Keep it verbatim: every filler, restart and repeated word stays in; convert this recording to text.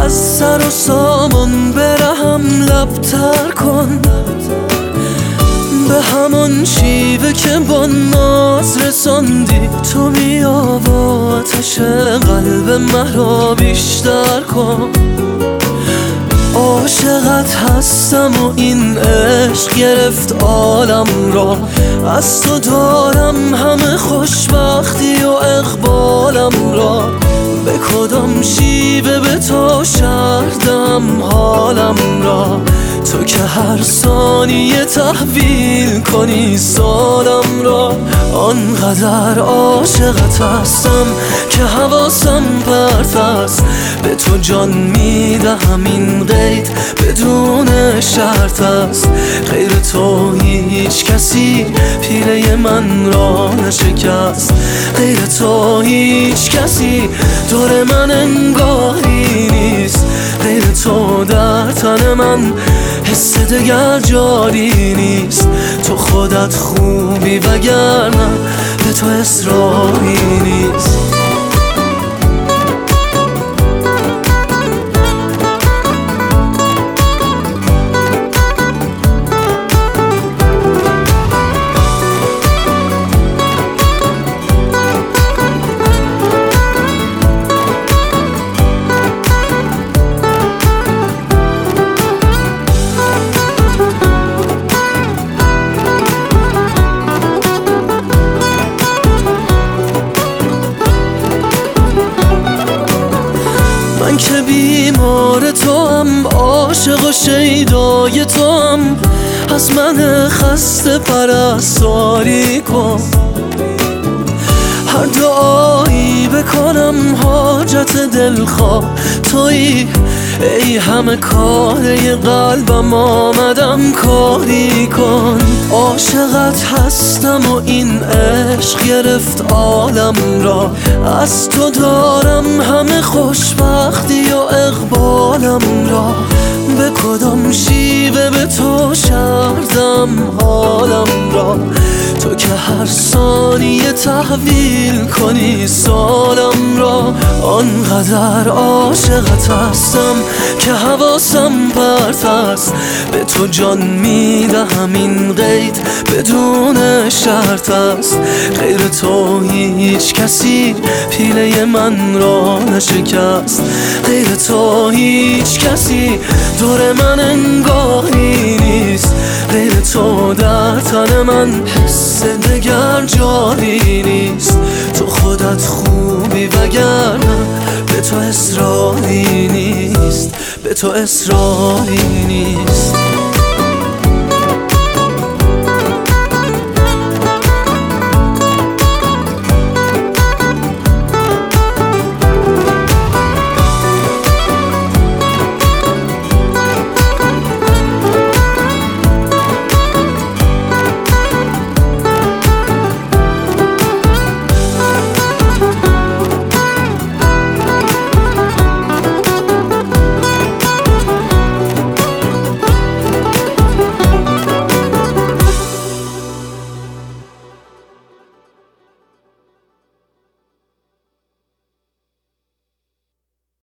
از سر و سامان برهم لبتر کن، به همان شیوه که با ناز رساندی. تو بیا و آتش قلب مرا بیشتر کن. عاشقت هستم و این عشق گرفت عالم را، از تو دارم همه خوشبختی و اقبالم را. به کدام شیوه به تو شردم حالم را، تو که هر ثانیه تحویل کنی سالم را. آنقدر عاشقت هستم که حواسم پرت است، به تو جان میدهم این قید بدون شرط است. غیر تو هیچ کسی پیله من را نشکست، غیر تو هیچ کسی دور من انگاری نیست. غیر تو در تن من حس دگر جاری نیست. تو خودت خوبی وگرنه به تو اصراری نیست. من که بیمار تو هم، عاشق و شیدای تو هم، از من خسته پرستاری کن. هر دعایی بکنم حاجت دلخواه تویی، ای همه کاره قلبم آمدم کاری کن. عاشقت هستم و این عشق گرفت عالم را، از تو دارم همه خوشبختی و اقبالم را. به کدام شیوه به تو شردم حالم را، تو که هر ثانیه تحویل کنی سالم را. آنقدر عاشقت هستم که حواسم پرت است، به تو جان میدهم این قید بدون شرط است. غیر تو هیچ کسی پیله من را نشکست، غیر تو هیچ کسی دور من انگاری نیست. غیر تو در تن من حس دگر جاری نیست. تو خودت خوبی وگرنه به تو اصراری نیست، به تو اصراری نیست.